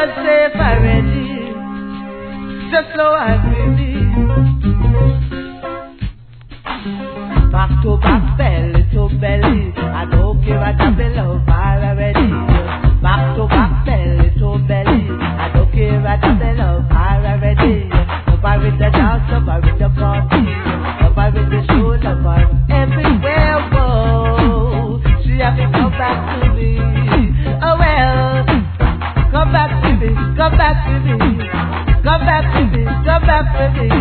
just say if I'm ready, just know I'm ready. Back to back, belly to belly, I don't give a damn love already. Back to back, belly to belly, I don't give a damn love already. Nobody with the dance, nobody with the party, nobody with the show, nobody everywhere. Whoa, she have to come back to me. Oh well, come back to me, come back to me, come back to me, come back to me.